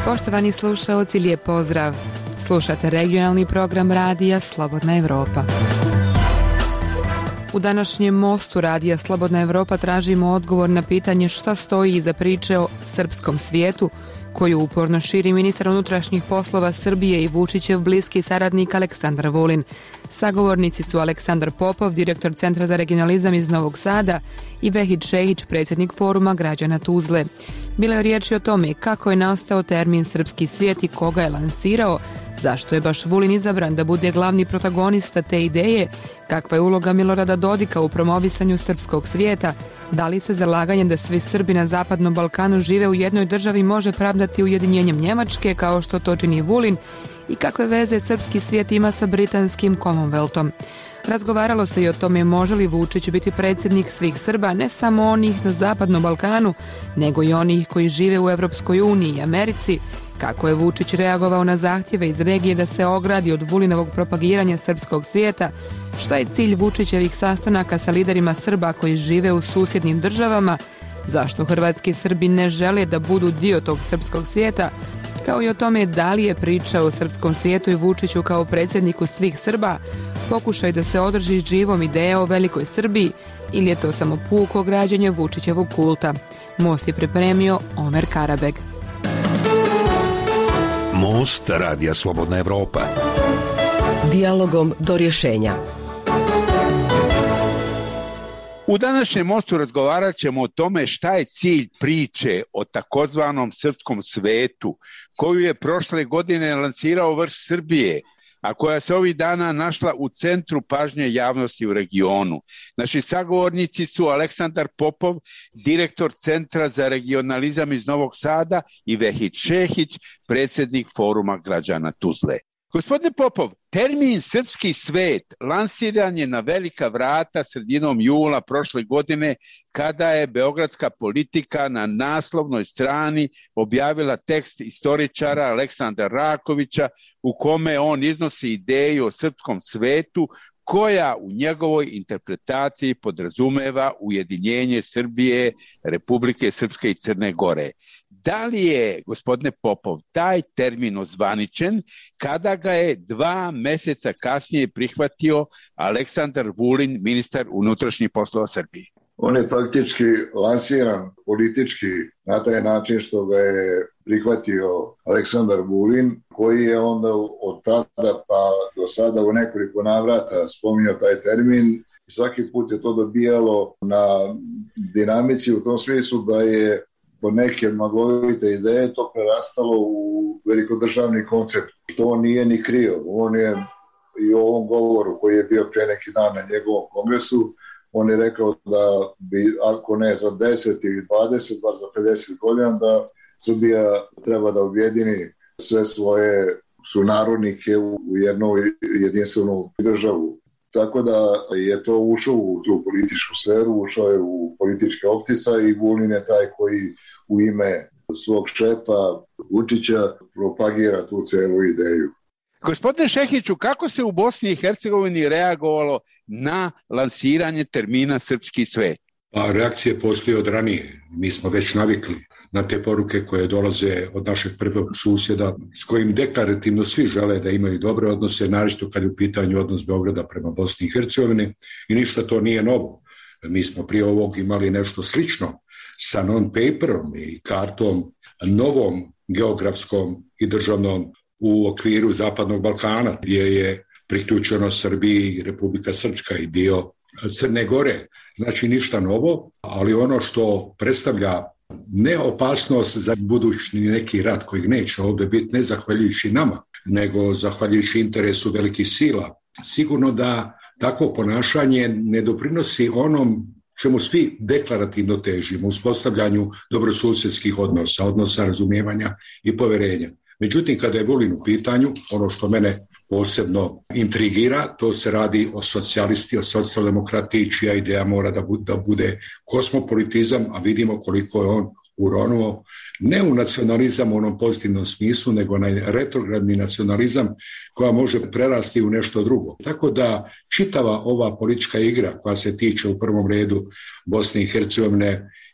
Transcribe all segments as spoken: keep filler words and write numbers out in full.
Poštovani slušaoci, lijep pozdrav. Slušate regionalni program radija Slobodna Evropa. U današnjem mostu radija Slobodna Evropa tražimo odgovor na pitanje šta stoji iza priče o srpskom svijetu, koju uporno širi ministar unutrašnjih poslova Srbije i Vučićev bliski saradnik Aleksandar Vulin. Sagovornici su Aleksandar Popov, direktor Centra za regionalizam iz Novog Sada, i Vehid Šehić, predsjednik Foruma građana Tuzle. Bilo je riječi o tome kako je nastao termin srpski svijet i koga je lansirao, zašto je baš Vulin izabran da bude glavni protagonista te ideje, kakva je uloga Milorada Dodika u promovisanju srpskog svijeta, da li se zalaganje da svi Srbi na Zapadnom Balkanu žive u jednoj državi može pravdati ujedinjenjem Njemačke, kao što to čini Vulin, i kakve veze srpski svijet ima sa britanskim Commonwealthom. Razgovaralo se i o tome može li Vučić biti predsjednik svih Srba, ne samo onih na Zapadnom Balkanu, nego i onih koji žive u Evropskoj uniji i Americi, kako je Vučić reagovao na zahtjeve iz regije da se ogradi od Vulinovog propagiranja srpskog svijeta, šta je cilj Vučićevih sastanaka sa liderima Srba koji žive u susjednim državama, zašto hrvatski Srbi ne žele da budu dio tog srpskog svijeta, kao i o tome da li je priča o srpskom svijetu i Vučiću kao predsjedniku svih Srba pokušaj da se održi živom ideja o velikoj Srbiji ili je to samo puko građenje Vučićevog kulta. Most je pripremio Omer Karabeg. Most radija Slobodna Evropa. Dijalogom do rješenja. U današnjem mostu razgovarat ćemo o tome šta je cilj priče o takozvanom srpskom svetu, koju je prošle godine lansirao vrh Srbije, a koja se ovih dana našla u centru pažnje javnosti u regionu. Naši sagovornici su Aleksandar Popov, direktor Centra za regionalizam iz Novog Sada, i Vehid Šehić, predsjednik Foruma građana Tuzle. Gospodine Popov, termin srpski svet lansiran je na velika vrata sredinom jula prošle godine, kada je beogradska Politika na naslovnoj strani objavila tekst istoričara Aleksandra Rakovića u kome on iznosi ideju o srpskom svetu koja u njegovoj interpretaciji podrazumeva ujedinjenje Srbije, Republike Srpske i Crne Gore. Da li je, gospodine Popov, taj termin ozvaničen kada ga je dva mjeseca kasnije prihvatio Aleksandar Vulin, ministar unutrašnjih poslova Srbije? On je faktički lansiran politički na taj način što ga je prihvatio Aleksandar Vulin, koji je onda od tada pa do sada u nekoliko navrata spominjao taj termin. Svaki put je to dobijalo na dinamici u tom smislu da je po neke maglovite ideje to prerastalo u velikodržavni koncept, što on nije ni krio. On je i u ovom govoru koji je bio pre neki dan na njegovom kongresu, on je rekao da bi, ako ne za deset ili dvadeset, bar za pedeset godina, da Srbija treba da objedini sve svoje sunarodnike u jednu jedinstvenu državu. Tako da je to ušao u tu političku sferu, ušao je u političke optica i Vulin je taj koji u ime svog šefa Vučića propagira tu celu ideju. Gospodine Šehiću, kako se u Bosni i Hercegovini reagovalo na lansiranje termina srpski svet? Pa reakcije postoje od ranije. Mi smo već navikli na te poruke koje dolaze od našeg prvog susjeda, s kojim deklarativno svi žele da imaju dobre odnose, naročito kad je u pitanju odnos Beograda prema Bosni i Hercegovini, i ništa to nije novo. Mi smo prije ovog imali nešto slično sa non-paperom i kartom novom geografskom i državnom u okviru Zapadnog Balkana, gdje je priključeno Srbiji Republika Srpska i dio Crne Gore. Znači ništa novo, ali ono što predstavlja ne opasnost za budući neki rat kojeg neće ovdje biti, ne zahvaljujući nama, nego zahvaljujući interesu velikih sila. Sigurno da takvo ponašanje ne doprinosi onom čemu svi deklarativno težimo, uspostavljanju dobrosusjedskih odnosa, odnosa razumijevanja i poverenja. Međutim, kada je Vulin u pitanju, ono što mene posebno intrigira, to se radi o socijalisti, o socijaldemokratiji, čija ideja mora da bude, da bude kosmopolitizam, a vidimo koliko je on uronuo ne u nacionalizam u onom pozitivnom smislu, nego na retrogradni nacionalizam koja može prerasti u nešto drugo. Tako da čitava ova politička igra koja se tiče u prvom redu Bosne i Hercegovine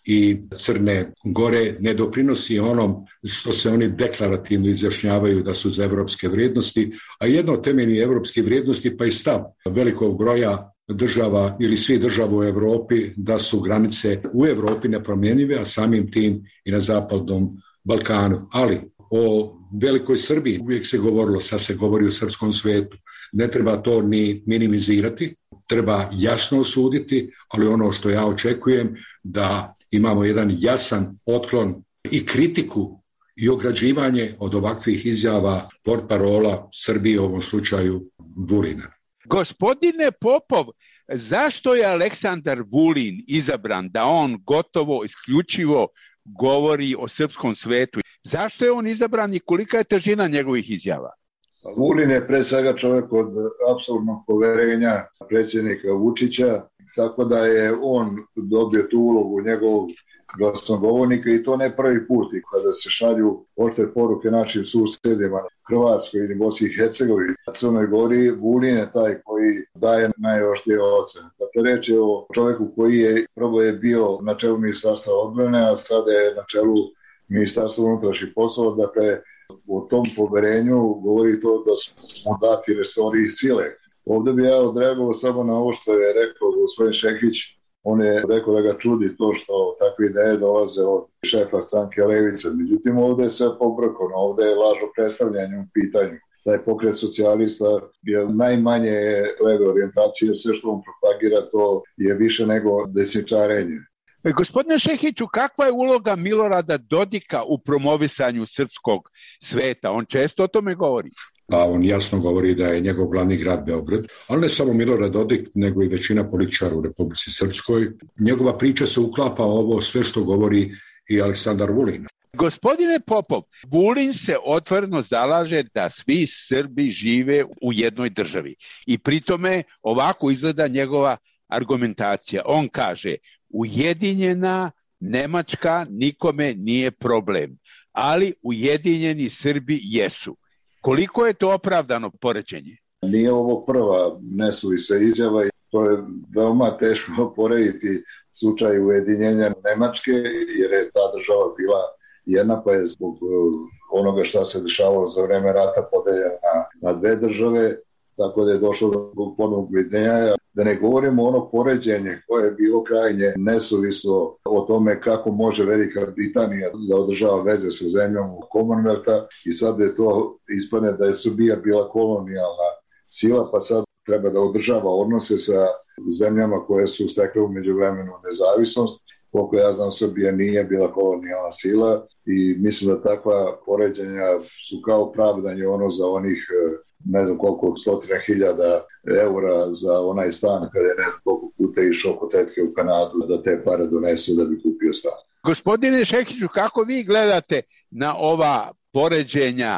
i Crne Gore ne doprinosi onom što se oni deklarativno izjašnjavaju da su za evropske vrijednosti, a jedno od temeljnih evropskih vrijednosti pa i stav velikog broja država ili svih država u Evropi da su granice u Evropi nepromjenjive, a samim tim i na zapadnom Balkanu. Ali o velikoj Srbiji uvijek se govorilo, sad se govori o srpskom svetu. Ne treba to ni minimizirati, treba jasno osuditi, ali ono što ja očekujem da imamo jedan jasan otklon i kritiku i ograđivanje od ovakvih izjava portparola Srbije, u ovom slučaju Vulina. Gospodine Popov, zašto je Aleksandar Vulin izabran da on gotovo isključivo govori o srpskom svetu? Zašto je on izabran i kolika je težina njegovih izjava? Vulin je pre svega čovjek od apsolutnog poverenja predsjednika Vučića, tako da je on dobio tu ulogu njegovog glasnogovornika i to ne prvi put. I kada se šalju oštre poruke našim susjedima, Hrvatskoj ili Bosni i Hercegovini, Crnoj Gori, Vulin je taj koji daje najoštrije ocene. Dakle, reč je o čovjeku koji je prvo je bio na čelu Ministarstva odbrane, a sada je na čelu Ministarstva unutrašnjih poslova. Dakle, o tom poverenju govori to da smo dati resori sile. Ovdje bi ja odreagovao samo na ovo što je rekao gospodin Šekić. On je rekao da ga čudi to što takve ideje dolaze od šefa stranke Levice. Međutim, ovdje je sve pobrkano, ovdje je lažno predstavljanje u pitanju. Taj pokret socijalista je najmanje leve orijentacije, sve što on propagira to je više nego desničarenje. Gospodine Šehiću, kakva je uloga Milorada Dodika u promovisanju srpskog sveta? On često o tome govori. Pa on jasno govori da je njegov glavni grad Beograd, ali ne samo Milorad Dodik, nego i većina političara u Republici Srpskoj. Njegova priča se uklapa ovo sve što govori i Aleksandar Vulin. Gospodine Popov, Vulin se otvoreno zalaže da svi Srbi žive u jednoj državi i pritome ovako izgleda njegova argumentacija. On kaže: ujedinjena Nemačka nikome nije problem, ali ujedinjeni Srbi jesu. Koliko je to opravdano poređenje? Nije ovo prva nesuvisla izjava i to je veoma teško porediti slučaj ujedinjenja Nemačke, jer je ta država bila jedna, pa je zbog onoga šta se dešavalo za vreme rata podeljena na dve države, tako da je došlo do ponovnog ujedinjenja. Da ne govorimo ono poređenje koje je bilo krajnje nesuvislo o tome kako može Velika Britanija da održava veze sa zemljom Commonwealtha i sad je to ispane da je Srbija bila kolonijalna sila, pa sad treba da održava odnose sa zemljama koje su stekle u međuvremenu nezavisnost. Koliko ja znam, Srbija nije bila kolonijalna sila i mislim da takva poređenja su kao pravdanje ono za onih ne znam koliko stotina hiljada eura za onaj stan kada je neko koliko puta išao kod tetke u Kanadu da te pare donesu da bi kupio stan. Gospodine Šekiću, kako vi gledate na ova poređenja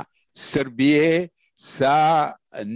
Srbije sa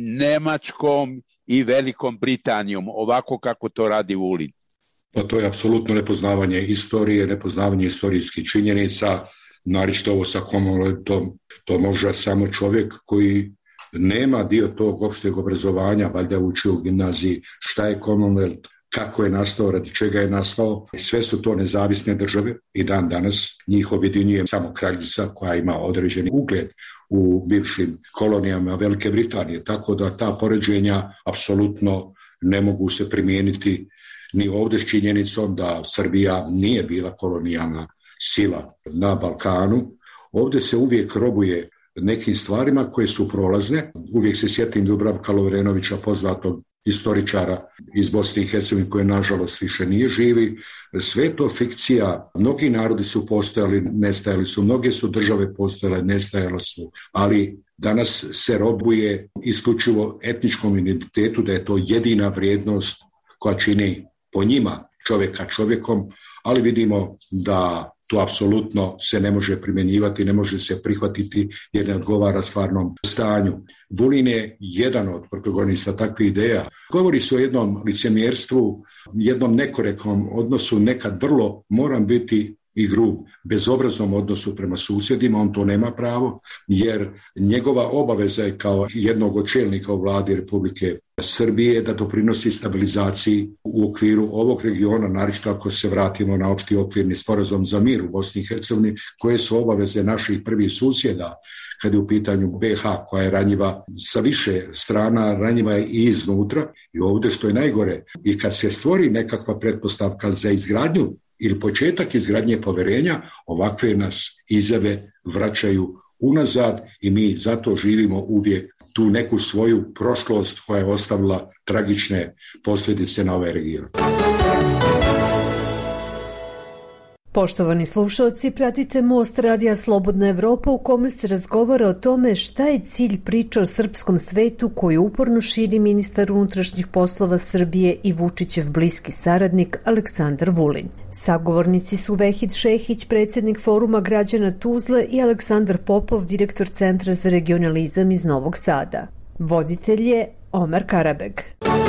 Nemačkom i Velikom Britanijom, ovako kako to radi Vulin? Pa to je apsolutno nepoznavanje istorije, nepoznavanje istorijskih činjenica, naročito ovo sa Commonwealthom, to može samo čovjek koji nema dio tog opšteg obrazovanja, valjda učio u gimnaziji šta je Commonwealth, kako je nastao, radi čega je nastao. Sve su to nezavisne države i dan danas njih objedinjuje samo kraljica koja ima određeni ugled u bivšim kolonijama Velike Britanije, tako da ta poređenja apsolutno ne mogu se primijeniti ni ovdje s činjenicom da Srbija nije bila kolonijalna sila na Balkanu. Ovdje se uvijek robuje nekim stvarima koje su prolazne. Uvijek se sjetim Dubravka Lovrenovića, poznatog istoričara iz Bosne i Hercegovine, koji nažalost više nije živi. Sve je to fikcija. Mnogi narodi su postojali, nestajali su. Mnoge su države postojale, nestajale su. Ali danas se robuje isključivo etničkom identitetu, da je to jedina vrijednost koja čini po njima čovjeka čovjekom, ali vidimo da to apsolutno se ne može primjenjivati, ne može se prihvatiti jer ne odgovara stvarnom stanju. Vulin je jedan od protagonista takvih ideja. Govori se o jednom licemjerstvu, jednom nekorektnom odnosu, nekad vrlo, moram biti i grub, bezobraznom odnosu prema susjedima. On to nema pravo, jer njegova obaveza je kao jednog od čelnika u vladi Republike Srbije da doprinosi stabilizaciji u okviru ovog regiona, naročito ako se vratimo na opšti okvirni sporazum za mir u Bosni i Hercegovini, koje su obaveze naših prvih susjeda kad je u pitanju be ha, koja je ranjiva sa više strana, ranjiva je i iznutra. I ovdje što je najgore, i kad se stvori nekakva pretpostavka za izgradnju ili početak izgradnje poverenja, ovakve nas izjave vraćaju unazad i mi zato živimo uvijek tu neku svoju prošlost koja je ostavila tragične posljedice na ovaj region. Poštovani slušalci, pratite Most radija Slobodna Evropa u kome se razgovara o tome šta je cilj priče o srpskom svetu koju uporno širi ministar unutrašnjih poslova Srbije i Vučićev bliski saradnik Aleksandar Vulin. Sagovornici su Vehid Šehić, predsjednik Foruma građana Tuzle, i Aleksandar Popov, direktor Centra za regionalizam iz Novog Sada. Voditelj je Omer Karabeg.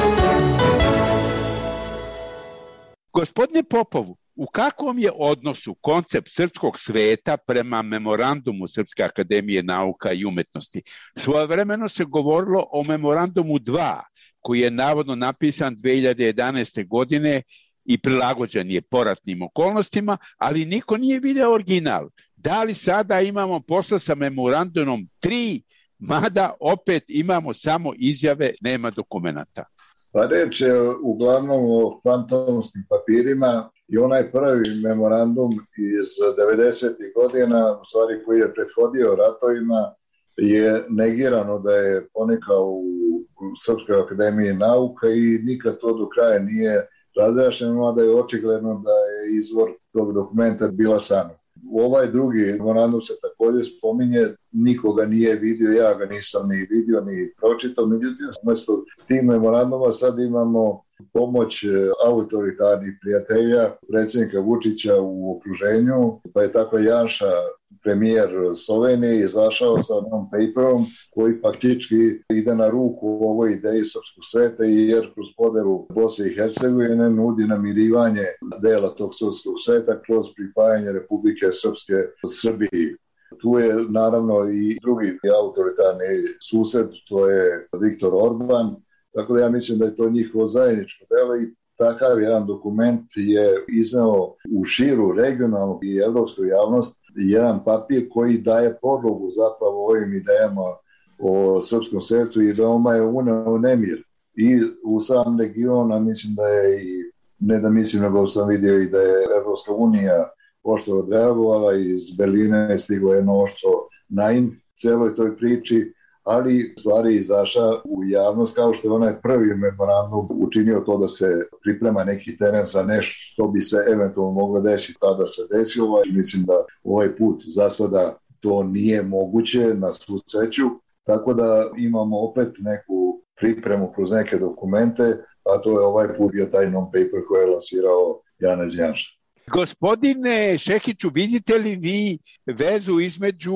Gospodine Popovu, u kakvom je odnosu koncept srpskog sveta prema memorandumu Srpske akademije nauka i umetnosti? Svojevremeno se govorilo o memorandumu dva, koji je navodno napisan dve hiljade jedanaeste. godine i prilagođen je poratnim okolnostima, ali niko nije video original. Da li sada imamo posla sa memorandumom tri, mada opet imamo samo izjave, nema dokumenta? Pa reč je uglavnom o fantomskim papirima i onaj prvi memorandum iz devedesetih godina, u stvari koji je prethodio ratovima, je negirano da je ponikao u Srpskoj akademiji nauka i nikad to do kraja nije razjašnjeno, mada je očigledno da je izvor tog dokumenta bila Sana. Ovaj drugi memorandum se također spominje, nikoga nije vidio, ja ga nisam ni vidio ni pročitao, međutim, umjesto tih memoranduma sad imamo pomoć autoritarnih prijatelja, predsjednika Vučića u okruženju, pa je tako Janša, premijer Slovenije, izašao sa non-paperom koji faktički ide na ruku ovoj ideji srpskog sveta, jer kroz podelu Bosne i Hercegovine nudi namirivanje dela tog srpskog sveta kroz pripajanje Republike Srpske Srbiji. Tu je naravno i drugi autoritarni sused, to je Viktor Orban, tako da ja mislim da je to njihovo zajedničko delo i takav jedan dokument je izneo u širu regionalnu i evropsku javnost jedan papir koji daje podlogu zapravo ovim idejama o srpskom svetu i veoma je uneo nemir. I u sam region, a mislim da je i, ne da mislim, nego sam vidio i da je Evropska unija oštro odreagovala, iz Berlina je stiglo jedno oštro naim celoj toj priči, ali stvari izašla u javnost kao što je onaj prvi memorandum učinio to da se priprema neki teren za nešto što bi se eventualno moglo desiti, tada se desilo i mislim da ovaj put za sada to nije moguće na svu sreću, tako da imamo opet neku pripremu kroz neke dokumente, a to je ovaj put bio taj non-paper koji je lansirao Janez Janša. Gospodine Šehiću, vidite li vi vezu između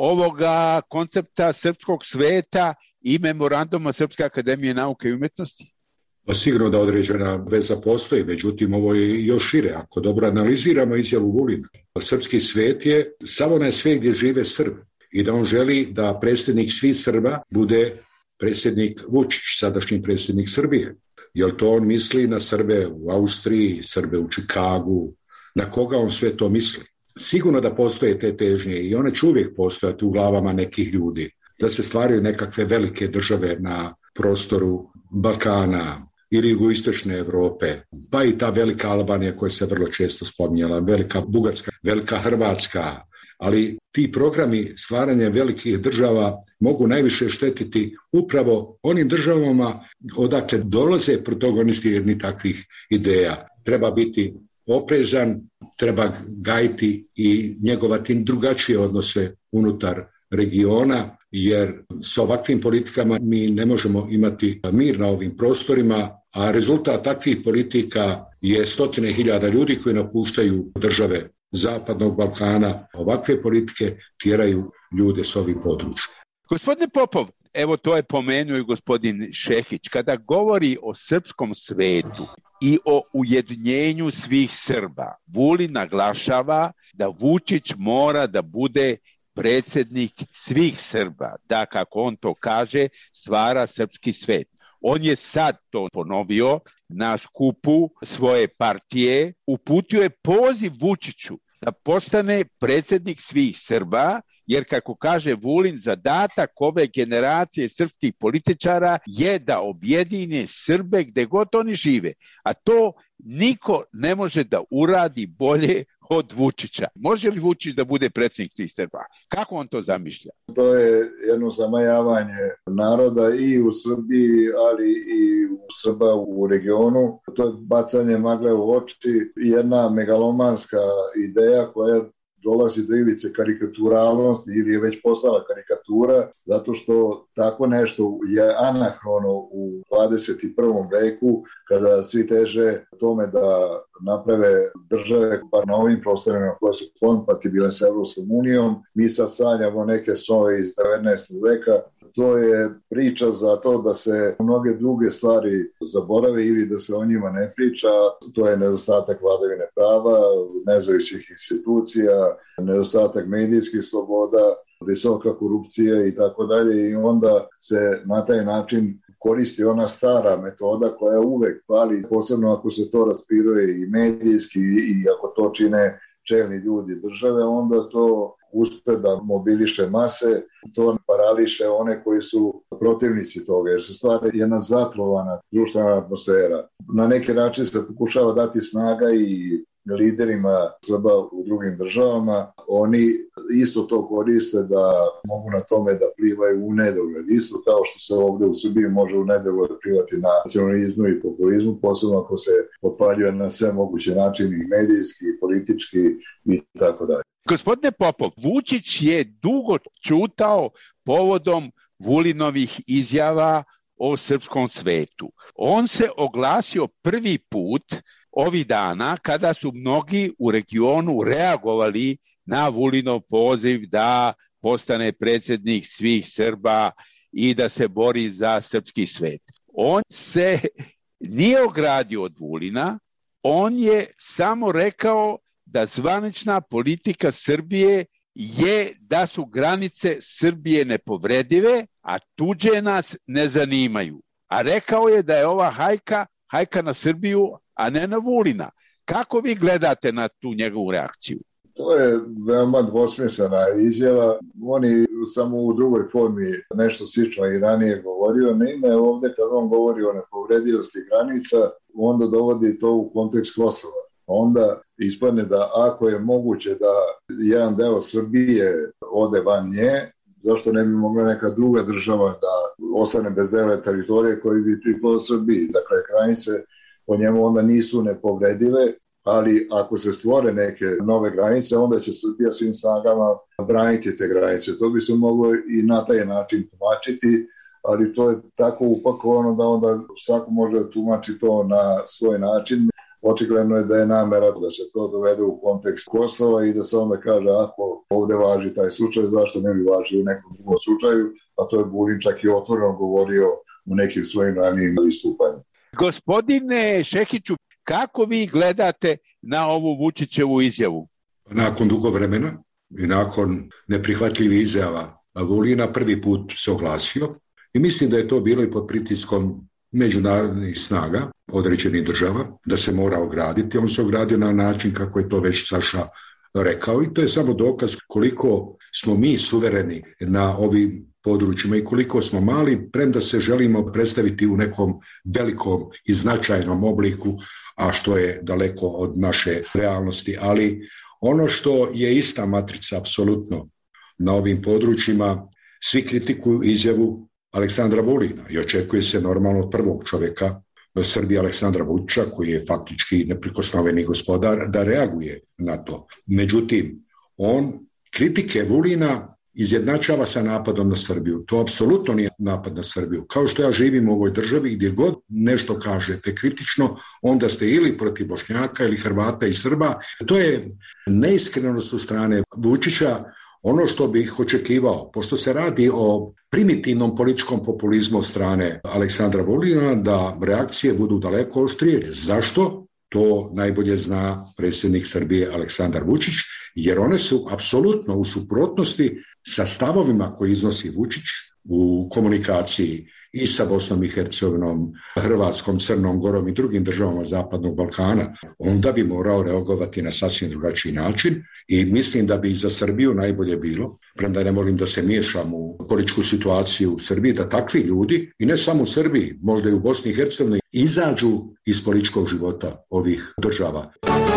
ovoga koncepta srpskog sveta i memoranduma Srpske akademije nauke i umetnosti? Pa sigurno da određena veza postoji, međutim ovo je još šire. Ako dobro analiziramo izjavu Vulina, srpski svet je samo onaj svet gdje žive Srbi i da on želi da predsjednik svih Srba bude predsjednik Vučić, sadašnji predsjednik Srbije. Jer to on misli na Srbe u Austriji, Srbe u Čikagu, na koga on sve to misli. Sigurno da postoje te težnje i one će uvijek postojati u glavama nekih ljudi, da se stvaraju nekakve velike države na prostoru Balkana ili jugoistočne Europe, pa i ta velika Albanija koja se vrlo često spominjala, velika Bugarska, velika Hrvatska, ali ti programi stvaranja velikih država mogu najviše štetiti upravo onim državama odakle dolaze protagonisti jednih takvih ideja. Treba biti oprezan, treba gajiti i njegovati drugačije odnose unutar regiona, jer s ovakvim politikama mi ne možemo imati mir na ovim prostorima, a rezultat takvih politika je stotine hiljada ljudi koji napuštaju države Zapadnog Balkana. Ovakve politike tjeraju ljude s ovih područja. Gospodine Popov, evo to je pomenuo i gospodin Šehić, kada govori o srpskom svetu i o ujedinjenju svih Srba, Vulin naglašava da Vučić mora da bude predsjednik svih Srba, da, kako on to kaže, stvara srpski svet. On je sad to ponovio na skupu svoje partije, uputio je poziv Vučiću da postane predsjednik svih Srba, jer kako kaže Vulin, zadatak ove generacije srpskih političara je da objedine Srbe gde god oni žive. A to niko ne može da uradi bolje od Vučića. Može li Vučić da bude predsjednik svih Srba? Kako on to zamišlja? To je jedno zamajavanje naroda i u Srbiji, ali i u Srba u regionu. To je bacanje magle u oči, jedna megalomanska ideja koja dolazi do ivice karikaturalnosti ili je već postala karikatura, zato što tako nešto je anahrono u dvadeset prvom veku, kada svi teže tome da naprave države, bar na ovim prostorima koje su kompatibilne sa Evropskom unijom. Mi sad sanjamo neke snove iz devetnaestog veka. To je priča za to da se mnoge druge stvari zaborave ili da se o njima ne priča. To je nedostatak vladavine prava, nezavisnih institucija, nedostatak medijskih sloboda, visoka korupcija i tako dalje. I onda se na taj način koristi ona stara metoda koja uvek pali, posebno ako se to raspiruje i medijski i ako to čine čelni ljudi države, onda to uspe da mobiliše mase, to parališe one koji su protivnici toga, jer se stvara jedna zatrovana društvena atmosfera. Na neki način se pokušava dati snaga i liderima Srba u drugim državama. Oni isto to koriste da mogu na tome da plivaju u nedogled. Isto kao što se ovde u Srbiji može u nedogled plivati na nacionalizmu i populizmu, posebno ako se potpaljuje na sve moguće načine, i medijski, i politički i tako dalje. Gospodine Popov, Vučić je dugo ćutao povodom Vulinovih izjava o srpskom svetu. On se oglasio prvi put ovih dana kada su mnogi u regionu reagovali na Vulinov poziv da postane predsjednik svih Srba i da se bori za srpski svet. On se nije ogradio od Vulina, on je samo rekao da zvanična politika Srbije je da su granice Srbije nepovredive, a tuđe nas ne zanimaju. A rekao je da je ova hajka, hajka na Srbiju, a ne na Vulina. Kako vi gledate na tu njegovu reakciju? To je veoma dvosmislena izjava. On je samo u drugoj formi nešto slično i ranije govorio. Naime, ovde kad on govori o nepovredivosti granica, onda dovodi to u kontekst Kosova. Onda ispadne da ako je moguće da jedan deo Srbije ode van nje, zašto ne bi mogla neka druga država da ostane bez dela teritorije koji bi pripao Srbiji. Dakle, granice po njemu onda nisu nepovredive, ali ako se stvore neke nove granice, onda će Srbija svim snagama braniti te granice. To bi se moglo i na taj način tumačiti, ali to je tako upakovano da onda svako može da tumači to na svoj način. Očigledno je da je namera da se to dovede u kontekst Kosova i da se onda kaže ako ovde važi taj slučaj, zašto ne bi važio u nekom drugom slučaju, a to je Vulin čak i otvoreno govorio u nekim svojim ranijim istupanjima. Gospodine Šehiću, kako vi gledate na ovu Vučićevu izjavu? Nakon dugo vremena i nakon neprihvatljivih izjava Vulina prvi put se oglasio i mislim da je to bilo i pod pritiskom međunarodnih snaga određenih država, da se mora ograditi. On se ogradio na način kako je to već Saša rekao i to je samo dokaz koliko smo mi suvereni na ovim područjima i koliko smo mali, premda se želimo predstaviti u nekom velikom i značajnom obliku, a što je daleko od naše realnosti. Ali ono što je ista matrica apsolutno na ovim područjima, svi kritikuju izjavu Aleksandra Vulina i očekuje se normalno od prvog čovjeka Srbije Aleksandra Vučića, koji je faktički neprikosnoveni gospodar, da reaguje na to. Međutim, on kritike Vulina izjednačava sa napadom na Srbiju. To apsolutno nije napad na Srbiju. Kao što ja živim u ovoj državi, gdje god nešto kažete kritično, onda ste ili protiv Bošnjaka ili Hrvata i Srba. To je neiskrenost u strane Vučića. Ono što bih očekivao, pošto se radi o primitivnom političkom populizmu od strane Aleksandra Vulina, da reakcije budu daleko oštrije. Zašto? To najbolje zna predsjednik Srbije Aleksandar Vučić, jer one su apsolutno u suprotnosti sa stavovima koje iznosi Vučić u komunikaciji i sa Bosnom i Hercegovinom, Hrvatskom, Crnom Gorom i drugim državama Zapadnog Balkana, onda bi morao reagovati na sasvim drugačiji način i mislim da bi za Srbiju najbolje bilo, premda ne molim da se miješam u političku situaciju u Srbiji, da takvi ljudi, i ne samo u Srbiji, možda i u Bosni i Hercegovini, izađu iz političkog života ovih država.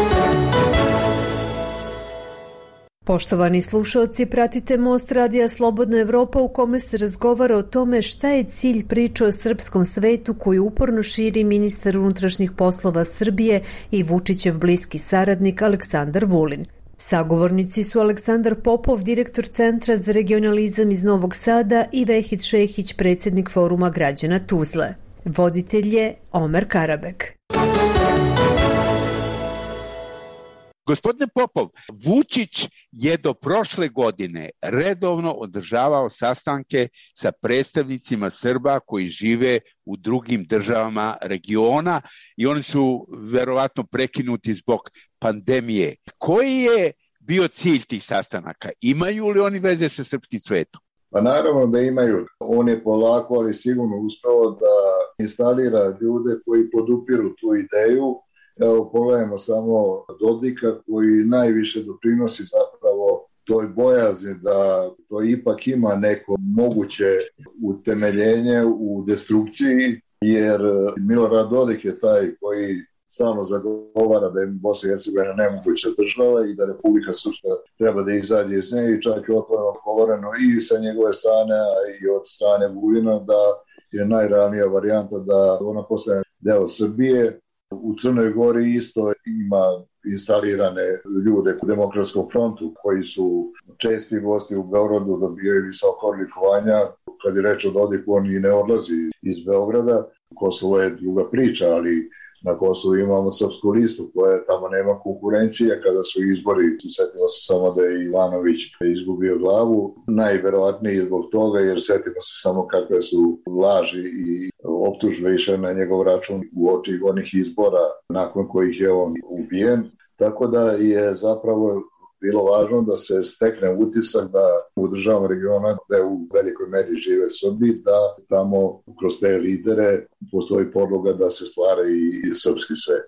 Poštovani slušalci, pratite Most radija Slobodna Evropa u kome se razgovara o tome šta je cilj priče o srpskom svetu koju uporno širi ministar unutrašnjih poslova Srbije i Vučićev bliski saradnik Aleksandar Vulin. Sagovornici su Aleksandar Popov, direktor Centra za regionalizam iz Novog Sada, i Vehid Šehić, predsjednik Foruma građana Tuzle. Voditelj je Omer Karabek. Gospodine Popov, Vučić je do prošle godine redovno održavao sastanke sa predstavnicima Srba koji žive u drugim državama regiona i oni su verovatno prekinuti zbog pandemije. Koji je bio cilj tih sastanaka? Imaju li oni veze sa srpskim svetom? Pa naravno da imaju. On je polako, ali sigurno uspeo da instalira ljude koji podupiru tu ideju. Evo, pogledajmo samo Dodika koji najviše doprinosi zapravo toj bojazni da to ipak ima neko moguće utemeljenje u destrukciji, jer Milorad Dodik je taj koji stalno zagovara da je Bosna i Hercegovina nemoguća država i da Republika Srpska treba da izađe iz nje, i čak je otvoreno govoreno i sa njegove strane, a i od strane Vulina da je najrealnija varijanta da ona postane deo Srbije. U Crnoj Gori isto ima instalirane ljude u Demokratskom frontu koji su česti gosti u Beogradu, dobijaju visoko odlikovanja. Kad je reč o Dodiku, on i ne odlazi iz Beograda. Kosovo je druga priča, ali na Kosovu imamo Srpsku listu koja tamo nema konkurencije. Kada su izbori, setimo se samo da je Ivanović izgubio glavu. Najverovatnije zbog toga, jer setimo se samo kakve su laži i optužbe išle na njegov račun u oči onih izbora nakon kojih je on ubijen. Tako da je zapravo bilo važno da se stekne utisak da u državama regiona gde u velikoj meri žive Srbi, da tamo kroz te lidere postoji podloga da se stvara i srpski svet.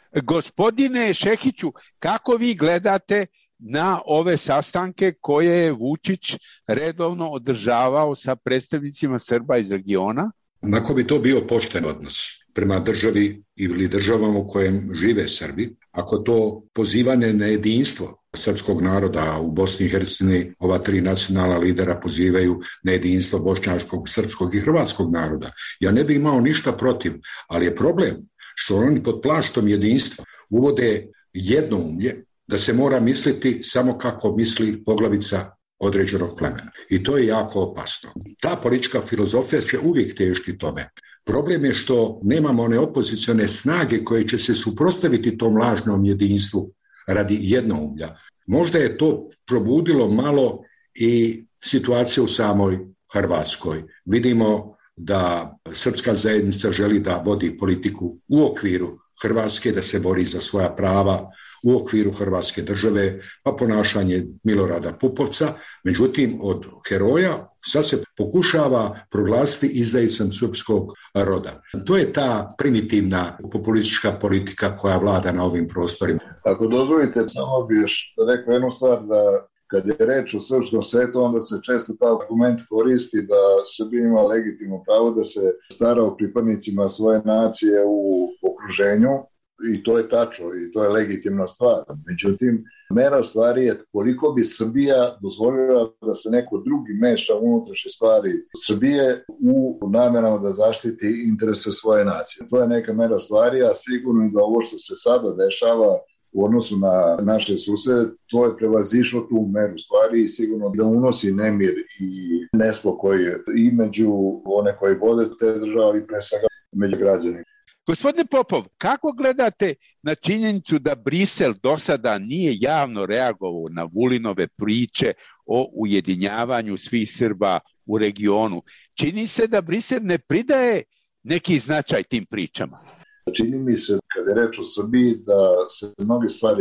Gospodine Šehiću, kako vi gledate na ove sastanke koje je Vučić redovno održavao sa predstavnicima Srba iz regiona? Ako bi to bio pošten odnos prema državi ili državama u kojem žive Srbi, ako to pozivanje na jedinstvo srpskog naroda u Bosni i Hercegovini, ova tri nacionalna lidera pozivaju na jedinstvo bošnjačkog, srpskog i hrvatskog naroda, ja ne bih imao ništa protiv, ali je problem što oni pod plaštom jedinstva uvode jednoumlje da se mora misliti samo kako misli poglavica određenog plemena. I to je jako opasno. Ta politička filozofija će uvijek teški tome. Problem je što nemamo one opozicione snage koje će se suprotstaviti tom lažnom jedinstvu radi jednoumlja. Možda je to probudilo malo i situaciju u samoj Hrvatskoj. Vidimo da srpska zajednica želi da vodi politiku u okviru Hrvatske, da se bori za svoja prava u okviru Hrvatske države, pa ponašanje Milorada Pupovca. Međutim, od heroja sad se pokušava proglasiti izdajicom srpskog roda. To je ta primitivna populistička politika koja vlada na ovim prostorima. Ako dozvolite, samo bih još rekao jednu stvar, da kad je reč o srpskom svetu, onda se često taj argument koristi da Srbija ima legitimno pravo da se stara o pripadnicima svoje nacije u okruženju, i to je tačno i to je legitimna stvar. Međutim, mera stvari je koliko bi Srbija dozvolila da se neko drugi meša u unutrašnje stvari Srbije u namerama da zaštiti interese svoje nacije. To je neka mera stvari, a sigurno i da ovo što se sada dešava u odnosu na naše susede, to je prevazišlo tu meru stvari i sigurno da unosi nemir i nespokoj i među one koji vode te države, ali pre svega među građanima. Gospodine Popov, kako gledate na činjenicu da Brisel do sada nije javno reagovao na Vulinove priče o ujedinjavanju svih Srba u regionu? Čini se da Brisel ne pridaje neki značaj tim pričama. Čini mi se, kada je reč o Srbiji, da se mnoge stvari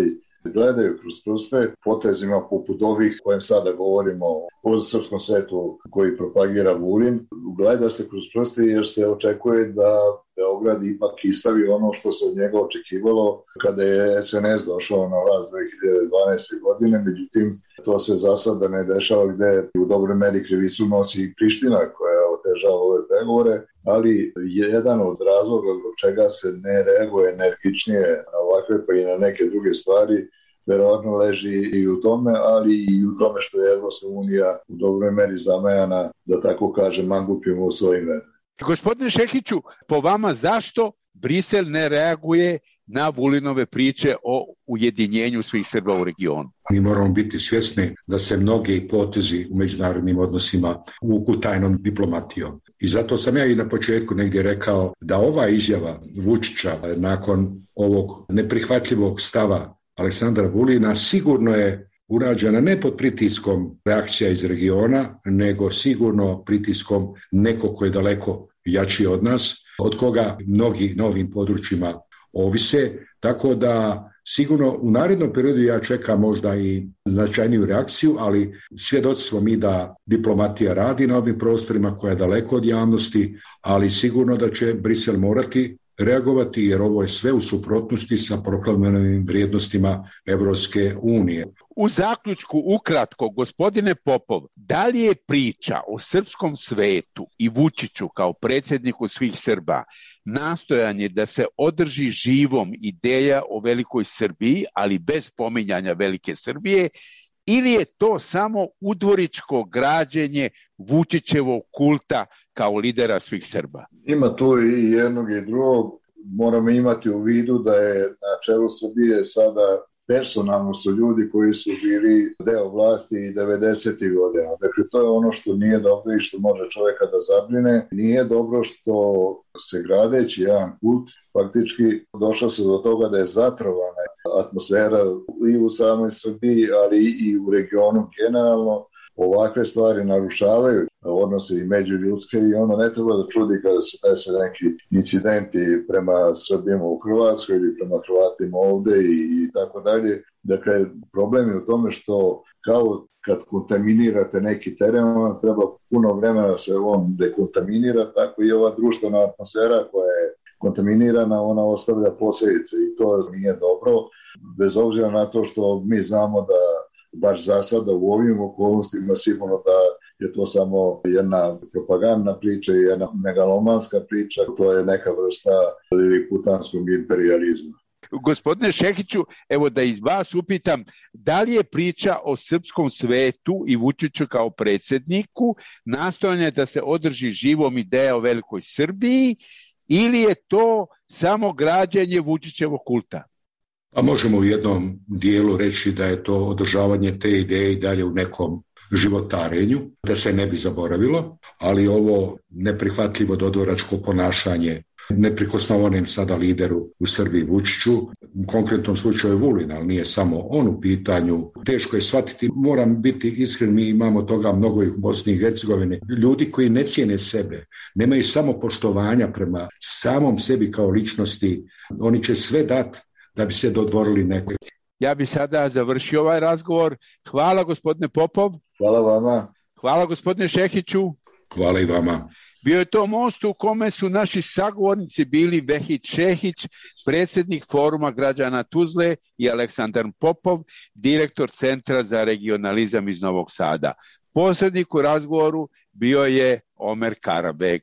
gledaju kroz prste potezima poput ovih kojem sada govorimo o srpskom svetu koji propagira Vulin. Gleda se kroz prste jer se očekuje da Beograd ipak istavi ono što se od njega očekivalo kada je S N S došao na vlast dve hiljade dvanaeste. godine. Međutim, to se za sada ne dešava, gde u dobroj meri krivicu nosi i Priština koja otežava ove pregovore, ali jedan od razloga zbog čega se ne reaguje energičnije na ovakve pa i na neke druge stvari verovatno leži i u tome, ali i u tome što je Evropska unija u dobroj meri zamajana, da tako kaže, mangupima u svojim redima. Gospodine Šehiću, po vama zašto Brisel ne reaguje na Vulinove priče o ujedinjenju svih Srba u regionu? Mi moramo biti svjesni da se mnogi potezi u međunarodnim odnosima vuku tajnom diplomatijom. I zato sam ja i na početku negdje rekao da ova izjava Vučića nakon ovog neprihvatljivog stava Aleksandra Vulina sigurno je urađena ne pod pritiskom reakcija iz regiona, nego sigurno pritiskom nekog koji je daleko jači od nas, od koga mnogi na ovim područjima ovise, tako da sigurno u narednom periodu ja čekam možda i značajniju reakciju, ali svjedoci smo mi da diplomatija radi na ovim prostorima koja je daleko od javnosti, ali sigurno da će Brisel morati reagovati jer ovo je sve u suprotnosti sa proklamiranim vrijednostima Evropske unije. U zaključku, ukratko, gospodine Popov, da li je priča o srpskom svetu i Vučiću kao predsjedniku svih Srba nastojanje da se održi živom ideja o velikoj Srbiji, ali bez pominjanja velike Srbije, ili je to samo udvoričko građenje Vučićevog kulta kao lidera svih Srba? Ima tu i jednog i drugog. Moramo imati u vidu da je na čelu Srbije sada personalno su ljudi koji su bili deo vlasti i devedesetih godina. Dakle, to je ono što nije dobro i što može čovjeka da zabrine. Nije dobro što se gradeći jedan kult, faktički došlo se do toga da je zatrovana atmosfera i u samoj Srbiji, ali i u regionu generalno. Ovakve stvari narušavaju odnose i međuljudske i onda ne treba da čudi kada se dese neki incidenti prema Srbima u Hrvatskoj ili prema Hrvatima ovde i, i tako dalje. Dakle, problem je u tome što kao kad kontaminirate neki teren, onda treba puno vremena da se on dekontaminira, tako i ova društvena atmosfera koja je kontaminirana, ona ostavlja posljedice i to nije dobro, bez obzira na to što mi znamo da baš za sada u ovim okolnostima sigurno da je to samo jedna propagandna priča i jedna megalomanska priča, to je neka vrsta liliputanskog imperializma. Gospodine Šehiću, evo da iz vas upitam, da li je priča o srpskom svetu i Vučiću kao predsjedniku nastojanje da se održi živom ideja o velikoj Srbiji ili je to samo građenje Vučićevog kulta? A možemo u jednom dijelu reći da je to održavanje te ideje i dalje u nekom životarenju, da se ne bi zaboravilo, ali ovo neprihvatljivo dodvoračko ponašanje neprikosnovanim sada lideru u Srbiji Vučiću, u konkretnom slučaju Vulin, ali nije samo on u pitanju. Teško je shvatiti, moram biti iskren, mi imamo toga mnogo i u Bosni i Hercegovini. Ljudi koji ne cijene sebe, nemaju samo poštovanja prema samom sebi kao ličnosti, oni će sve dati da bi se dodvorili nekoj. Ja bi sada završio ovaj razgovor. Hvala gospodine Popov. Hvala vama. Hvala gospodine Šehiću. Hvala i vama. Bio je to most u kome su naši sagovornici bili Vehid Šehić, predsjednik Foruma građana Tuzle, i Aleksandar Popov, direktor Centra za regionalizam iz Novog Sada. Posrednik u razgovoru bio je Omer Karabek.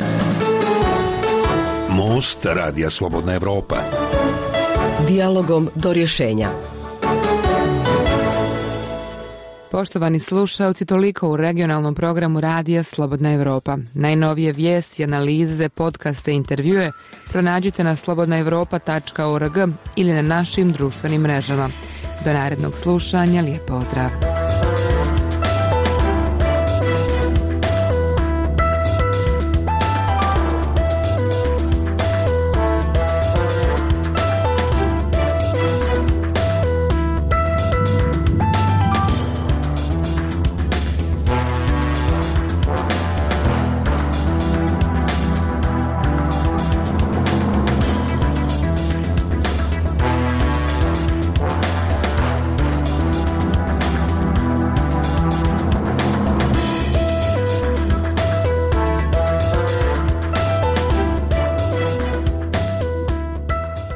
Most Radija Slobodna Evropa. Dijalogom do rješenja. Poštovani slušalci, toliko u regionalnom programu Radija Slobodna Evropa. Najnovije vijesti, analize, podcaste i intervjue pronađite na slobodna evropa tačka org ili na našim društvenim mrežama. Do narednog slušanja, lijep pozdrav.